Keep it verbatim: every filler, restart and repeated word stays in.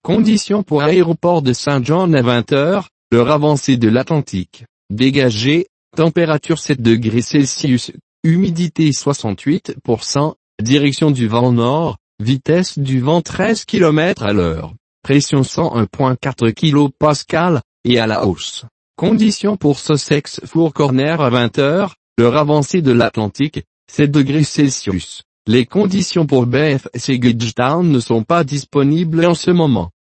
Conditions pour aéroport de Saint-John à vingt heures, l'heure avancée de l'Atlantique. Dégagé, température sept degrés Celsius, humidité soixante-huit pour cent, direction du vent nord, vitesse du vent treize kilomètres à l'heure, pression cent un virgule quatre kilopascales, et à la hausse. Conditions pour Sussex Four Corners à vingt heures, l'heure avancée de l'Atlantique, sept degrés Celsius. Les conditions pour B F C Gagetown ne sont pas disponibles en ce moment.